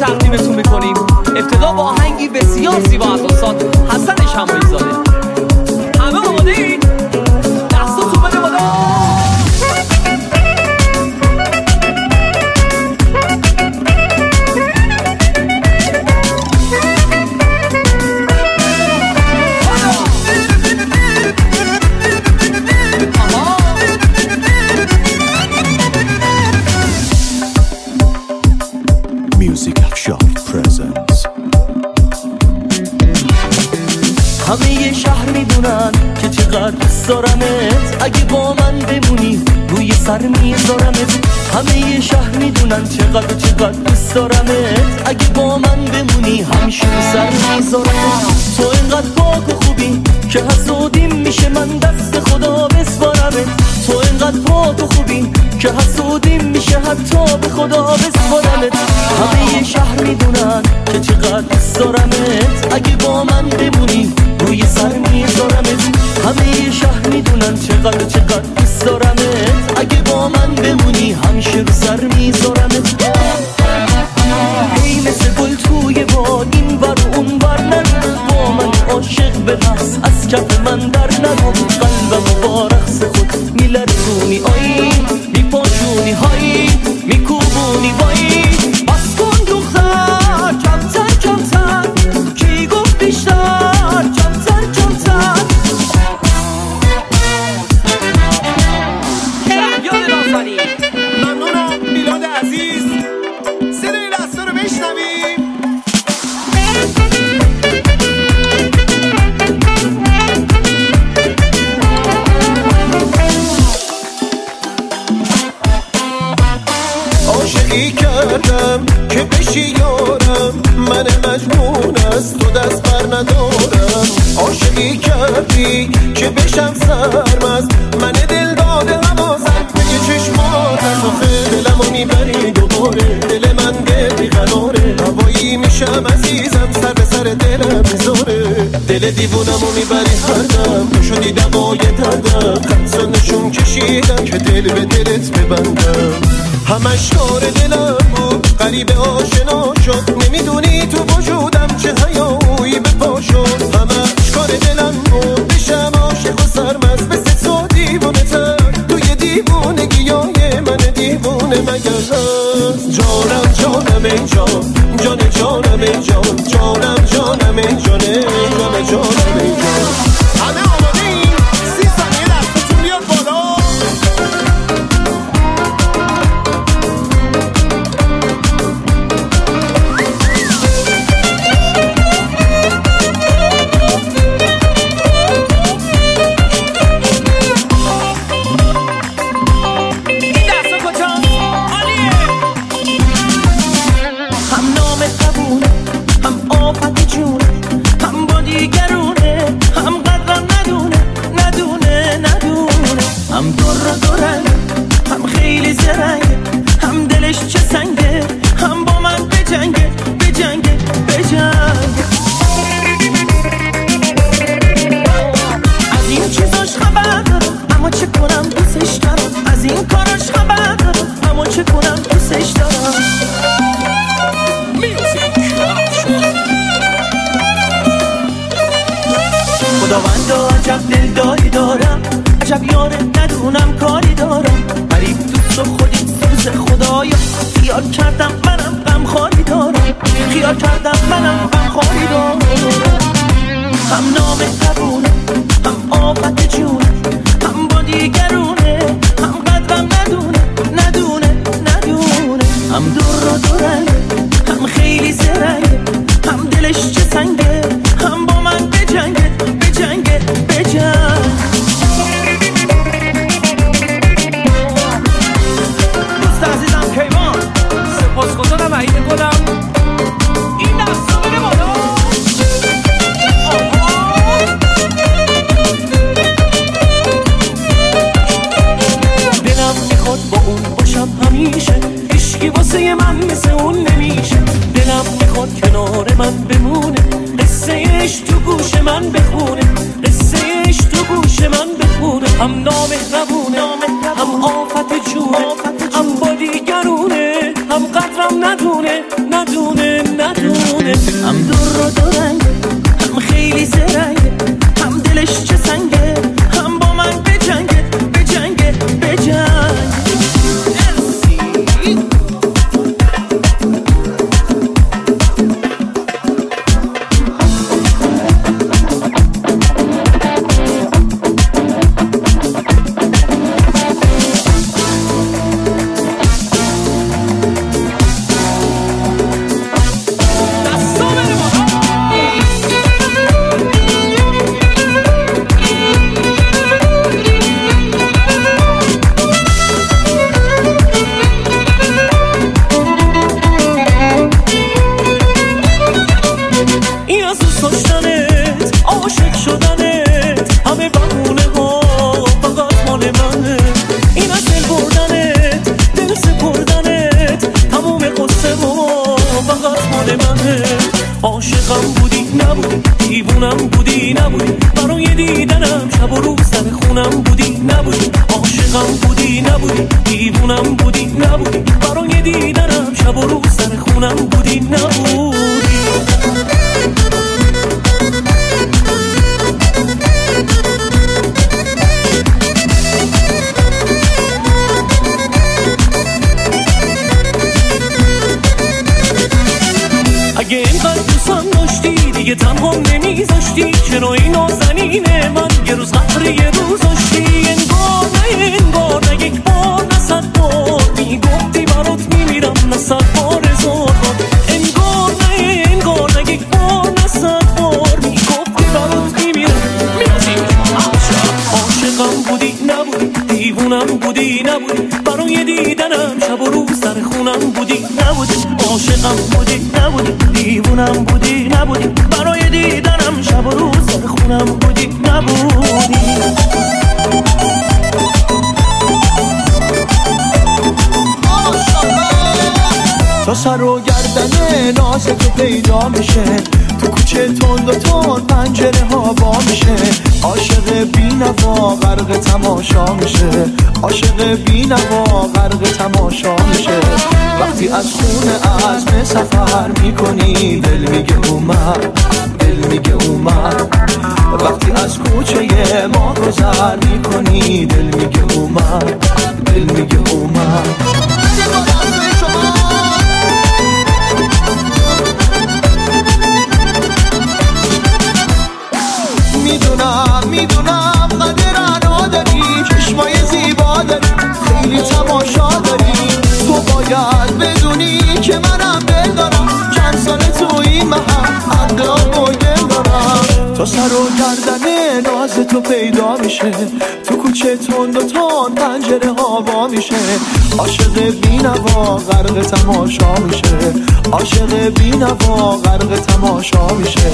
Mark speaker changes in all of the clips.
Speaker 1: تقدیمتون میکنیم. ابتدا با آهنگی بسیار زیبا از استاد حسن شماعی زاده. همه آماده این؟ دستاتون بده بالا.
Speaker 2: همه شهر میدونن که چقدر دوست دارمت، اگه با من بمونی روی سر میذارمت. همه شهر میدونن چقدر دوست دارمت، اگه با من بمونی همیشه رو سر میذارمت. تو اینقدر پاک و خوبی که حسودیم میشه من دست خدا بسپارمت. تو اینقدر پاک و خوبی که حسودیم میشه حتی به خدا بسپارمت. همه شهر میدونن که چقدر دوست دارمت، اگه با من بمونی روی سر میذارمت. همه شهر میدونن چقدر دوست دارمت، اگه با من بمونی همیشه رو سر میذارمت. ای مثل گل توی باد این ور و اون ور نرو، با من عاشق به رقص از کف من در نرو. قلبم با رقص خود میلرزونی آی، میپاشونی های، میکوبونی وای. بس کن دختر کمتر کمتر، کی گفت بیشتر کمتر کمتر.
Speaker 1: شهریار نازنین
Speaker 3: ممنونم. میلاد عزیز صدای دستا رو بشنویم. عاشقی کردم که بشی یارم، من مجنون از تو دست بر ندارم. عاشقی کردی که بشم سرمست، من دل داده حواسم به چشمات. از آخه دلمو میبری دوباره، دل من دل بیقراره. هوایی میشم عزیزم سر به سر دلم میذاره. دل دیوونمو میبری هر دم، تو شدی دوای دردم. خمسا نشون کشیدم که دل به دلت ببندم. همش کار دلم بود غریبه آشنا شد، نمیدونی تو وجودم چه حیایی به پا شد. همش کار دلم بود بشم عاشق و سرمست، مثل تو دیوانه تر توی دیوانگی های من دیوانه مگر هست. جانم جانم ای جان، جان جانم ای جان، جانم جانم ای جانه، جان جانم ای جان. همه آماده این 30 ثانیه دستتون بیاد بالا.
Speaker 2: خداوندا عجب دلداری دارم، عجب یاره ندونم کاری دارم. غریب دوست و خودی سوز خدایا، خیال کردم منم غمخواری دارم. خیال کردم منم غمخواری دارم. هم نام قبونه، هم آفت جونه، هم با دیگرونه، هم قدرم ندونه. هم دور و دورنگه، هم خیلی زرنگه، هم دلش چه سنگه، هم با من بجنگه.
Speaker 1: دوست عزیزم کیوان، سپاسگزارم عید گلم. این دستا بده بالا.
Speaker 2: دلم میخواد با اون باشم همیشه، عشقی واسه من مثل اون نمیشه. دلم میخواد کنار من بمونه، قصه عشق تو گوش من بخونه. قصه عشق تو گوش من بخونه. هم نامهربونه، هم آفت جونه، هم با دیگرونه، هم قدرم ندونه. ندونه هم دور دو رنگه، هم خیلی زرنگه، هم دلش چه سنگه، هم با من بجنگه بجنگه بجنگه. عاشقم بودی نبودی، دیوونم بودی نبودی، برای دیدنم شب و روز در خونم بودی نبودی. عاشقم بودی نبودی، دیوونم بودی نبودی، برای دیدنم شب و روز در خونم بودی نبودی. اگه اینقدر دوستم داشتی دیگه تنها نمیذاشتی، چرا این نازنین من یه روز قهر یه روز داشتی؟ انگار نه یک بار نه 100 بار میگفتی برات میمیرم، نه 100 بار 1000 بار. انگار نه یک بار نه 100 بار میگفتی برات میمیرم. عاشقم بودی نبودی، دیوونم بودی نبودی، برای دیدنم شب و روز در خونم بودی نبودی. عاشقم بودی نبودی، دیوونم بودی نبودی، برای دیدنم شب و روز در خونم بودی نبودی.
Speaker 3: تا سر و گردن ناز تو پیدا میشه، تو کوچه تند و تند پنجره ها با میشه. عاشق بی‌نوا غرق تماشا میشه، عاشق بی‌نوا غرق تماشا میشه. وقتی از خونه عزم سفر میکنی دل میگه اومد، دل میگه اومد. وقتی از کوچه ما گذر میکنی دل میگه اومد، دل میگه اومد. میدونم قدر داری، چشمای زیبا داری، خیلی تماشا داری. تو باید بدونی که منم دل دارم، چند ساله تو این محل عقلام و دل دارم. تا سر و گردن ناز تو پیدا میشه، تو کوچه تند و تند پنجره ها وا میشه. عاشق بی‌نوا غرق تماشا میشه، عاشق بی‌نوا غرق تماشا میشه.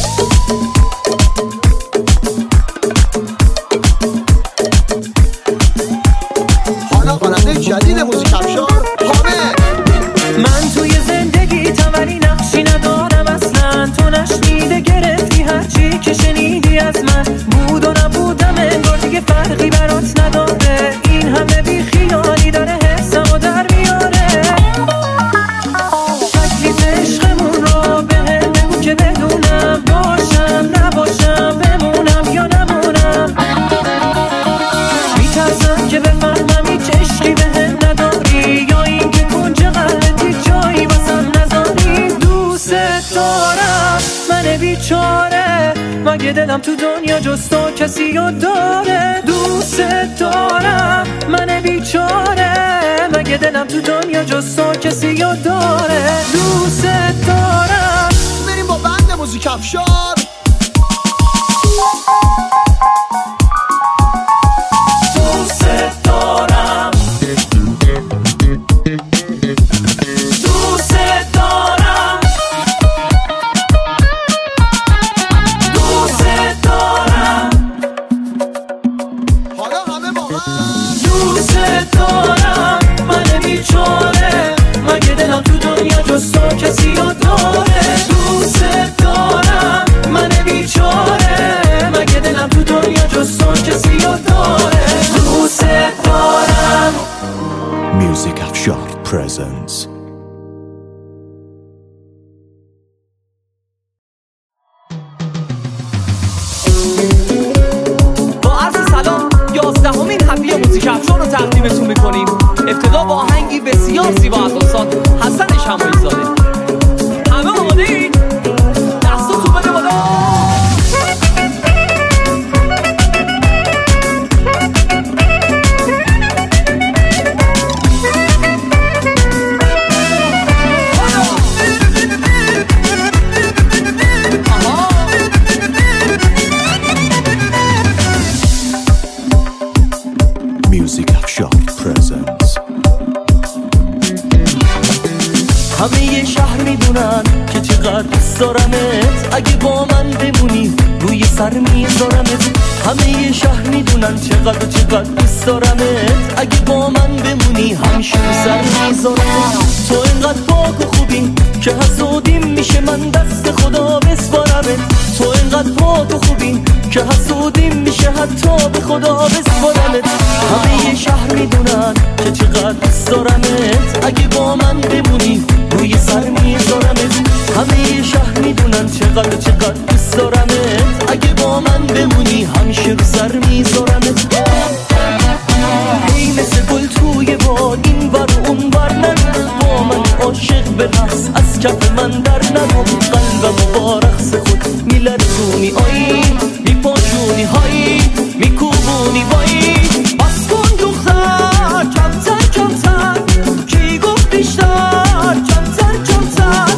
Speaker 3: جدید موزیک افشار حامد.
Speaker 2: من توی زندگی ولی نقشی ندارم اصلا، تو نشنیده گرفتی هرچی که شنیدی از من. بود و نبودم انگار دیگه فرقی برات نداره، این همه بی خیالی داره حسمو در میاره. تکلیف عشقمون رو بهم بگو که بدونم، باشم نباشم بمونم یا نمونم. میترسم که بفهمم هیچ عشقی بهم نداری، یا این که کنج قلبت جایی واسم نذاری. دوست دارم من بیچاره، مگه دلم تو دنیا جز تو کسی رو داره؟ دوست دارم من بیچاره، مگه دلم تو دنیا جز تو کسی رو داره؟ دوست دارم.
Speaker 3: بریم با بند موزیک افشار.
Speaker 2: کسی رو داره؟ دوست دارم من بیچاره، مگه دلم تو دنیا جز تو کسی رو داره؟ دوست دارم.
Speaker 3: Music Afshar presents
Speaker 1: تقدیمتون میکنیم. ابتدا با آهنگی بسیار زیبا از استاد حسن شماعی زاده. همه آماده اید؟ دستاتون بده بالا.
Speaker 2: همه شهر میدونن که چقدر دوست دارمت، اگه با من بمونی روی سر میذارمت. همه شهر میدونن چقدر دوست دارمت، اگه با من بمونی همیشه رو سر میذارمت. تو اینقدر پاک و خوبی که حسودیم میشه من دست خدا بسپارمت. تو اینقدر پاک و خوبی که حسودیم میشه حتی به خدا بسپارمت. همه شهر میدونن که چقدر دوست دارمت، اگه با من بمونی روی سر میذارمت. همه شهر میدونن چقدر دوست دارمت، اگه با من بمونی همیشه رو سر میذارمت. هی مثل گل توی باد این بر اون بر نرو، با من عاشق به رقص از کف من در نرو. قلبم با رقص خود میلرزونی، آی میپاشونی، های میکوبونی، وای بس کن دختر کمتر کمتر، کی گفت بیشتر کمتر کمتر.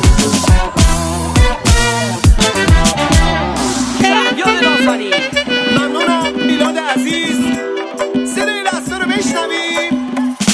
Speaker 1: یاد نازنی
Speaker 3: ممنونم میلاد عزیز. صدای دستا رو بشنویم.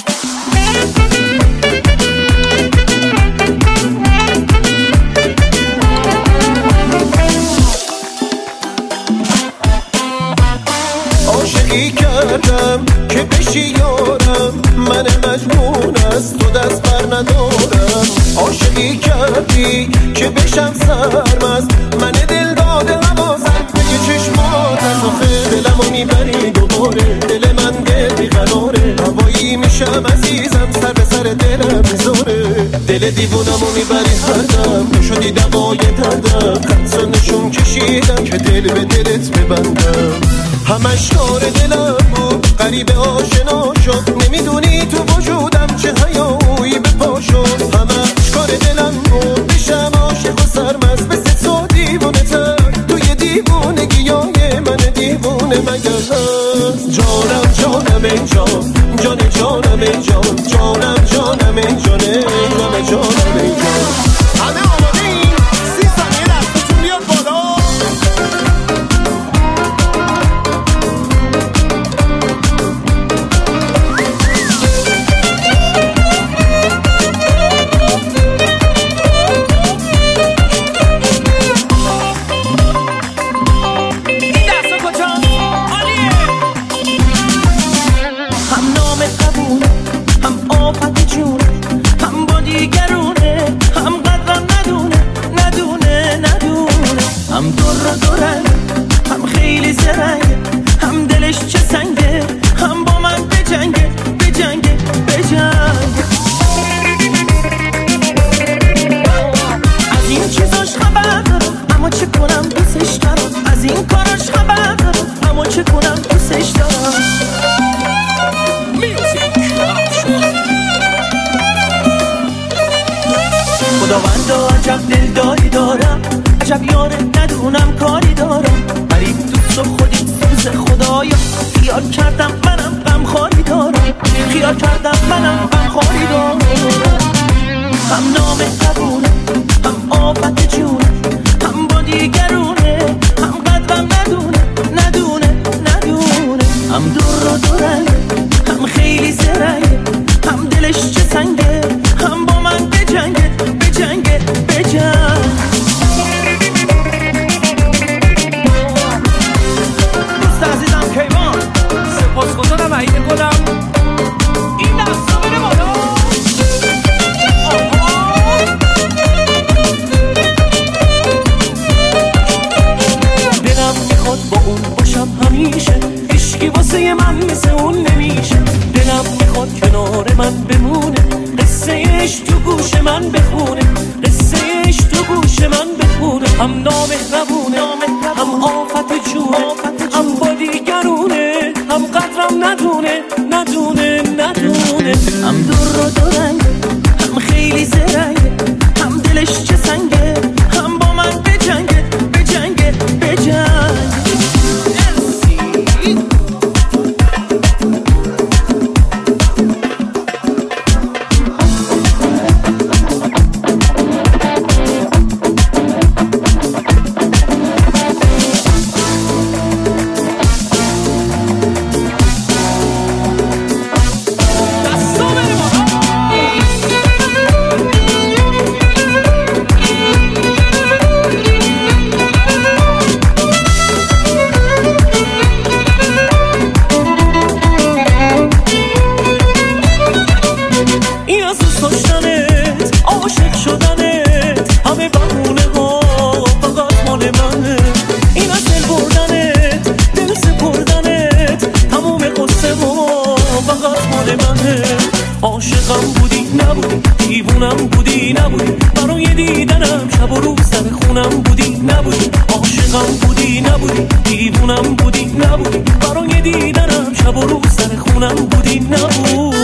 Speaker 3: عاشقی کردم که بشی یارم، من مجنون از تو دست بر ندارم. عاشقی کردی که بشم سرمست، من دل داده حواسم به چشمات. از آخه دلمو میبری دوباره، دل من دل بیقراره. هوایی میشم عزیزم، سر به سر دلم میذاره. دل دیوونمو میبری هر دم، تو شدی دوای دردم. خطا نشون کشیدم که دل به دلت ببندم. همش دار دلم بود غریب آشنا شد، نمیدونی تو وجودم چه حیایی به پا شد. همش کار دلم بود بشم عاشق و سرمست، مثل تو دیوونه تر توی دیوونگیای من دیوونه مگر هست. جانم جانم ای جان، جان جانم ای جان، جانم جانم ای جان، جانم جانم ای جان. همه آماده این 30 ثانیه دستتون بیاد بالا.
Speaker 2: هم دور هم خیلی زرنگه، هم دلش چه سنگه، هم با من بجنگه بجنگه بجنگه. از این چیزاش خبر دارم اما چه کنم دوستش دارم. از این کاراش خبر دارم اما چه کنم دوستش دارم. خداوندا عجب دلداری دارم، عجب یاره ندونم کاری دارم. غریب دوست و خودی سوز خدایا، خیال کردم منم غمخواری دارم. خیال کردم منم غمخواری دارم. هم نام قبونه، هم آفت جونه، هم با دیگرونه، هم قدرم ندونه. هم دورنگه، هم خیلی زرنگه، هم دلش چه سنگه، هم با من بجنگه بجنگه بجنگه.
Speaker 1: سپاسگزارم عید گلم. این دستا بره بالا.
Speaker 2: دلم میخواد با اون باشم همیشه، هیچکی واسه من مثل اون نمیشه. دلم میخواد کنار من بمونه، قصه اش تو گوش من بخونه، قصه اش تو گوش من بخونه. هم نامهربونه، هم آفت جونه، هم با دیگرونه، هم قدرم ندونه هم دور رو دارنگ، هم خیلی زرنگه، هم دلش چه سنگه، هم با من بجنگه عاشقم بودی نبودی، دیوونم بودی نبودی، برای دیدنم شب و روز سر خونم بودی نبودی. عاشقم بودی نبودی، دیوونم بودی نبودی، برای دیدنم شب و روز سر خونم بودی نبودی.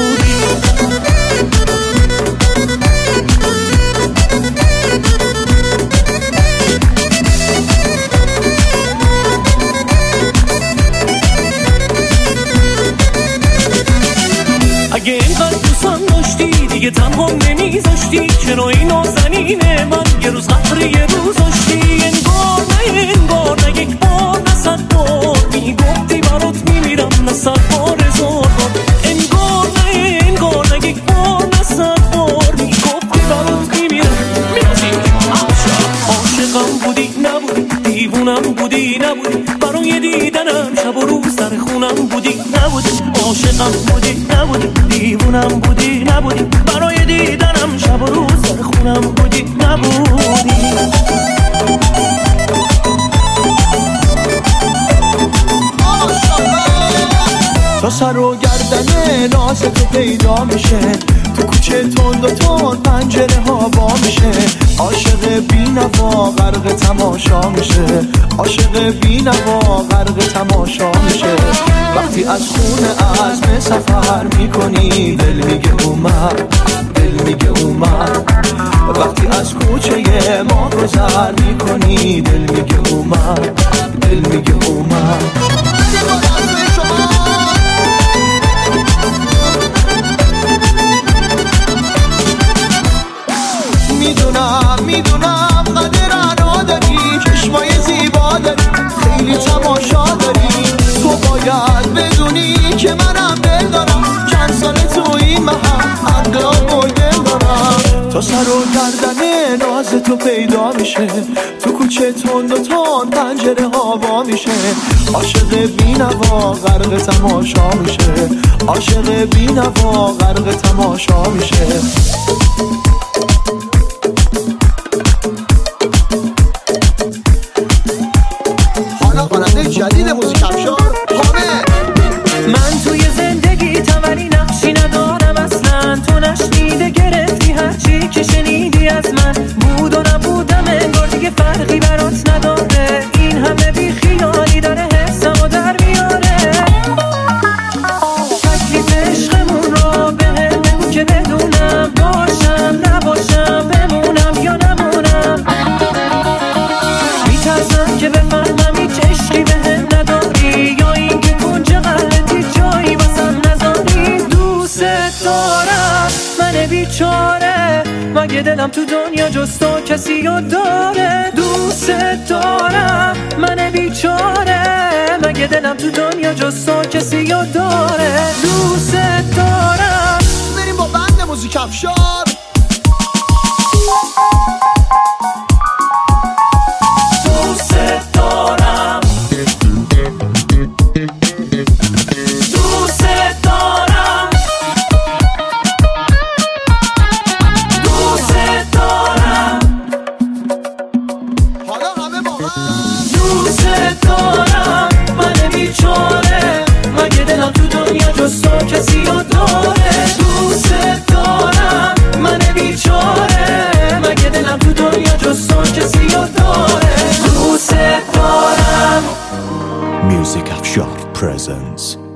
Speaker 2: اگه اینقدر دوستم داشتی دیگه تنها نمیذاشتی، چرا این نازنین من یه روز قطره یه روز داشتی. انگار نه یک بار نه 100 بار میگفتی برات میمیرم، نه 100 بار 1000 بار. انگار نه یک بار نه 100 بار میگفتی برات میمیرم. عاشقم بودی نبودی، دیوونم بودی نبودی، برای دیدنم شب و روز در خونم بودی نبودی. عاشقم بودی نبودی، دیوونم بودی نبودی، برای دیدنم شب و روز در خونم بودی نبودی.
Speaker 3: تا سر و گردن ناز تو پیدا میشه، تو کوچه تند و تند پنجره ها با میشه. عاشق بی‌نوا غرق تماشا میشه، عاشق بی‌نوا غرق تماشا میشه. وقتی از خونه عزم سفر میکنی دل میگه اومد، دل میگه اومد. وقتی از کوچه ما گذر میکنی دل میگه اومد، دل میگه اومد. میدونم قدر داری، چشمای زیبا داری، خیلی تماشا داری. تو باید بدونی که منم دل دارم، چند سال تو این محل عقل و دل دارم. تا سر و گردن ناز تو پیدا میشه، تو کوچه تند و تند پنجره ها وا میشه. عاشق بی‌نوا غرق تماشا میشه، عاشق بی‌نوا غرق تماشا میشه. جدید موزیک افشار حامد.
Speaker 2: من توی زندگی ولی نقشی ندارم اصلا، تو نشنیده گرفتی هرچی که شنیدی از من. بود و نبودم انگار دیگه فرقی برات نداره، این همه بی خیالی داره حسم و در میاره. تکلیف عشقمون رو بهم بگو که بدونم، باشم نباشم، بمونم یا نمونم. میترسم که بفهمم هیچ عشقی بهم نداری، یا این که کنج قلبی جایی واسم نذاری. دوست دارم من بیچاره، مگه دلم تو دنیا جز تو کسی رو داره. دوست دارم من بیچاره، مگه دلم تو دنیا جز تو کسی رو داره. دوست دارم.
Speaker 3: بریم با بند موزیک افشار.
Speaker 2: کسی رو داره. دوست دارم من بیچاره، مگه دلم تو دنیا جز تو کسی رو داره. دوست دارم.
Speaker 3: Music Afshar presents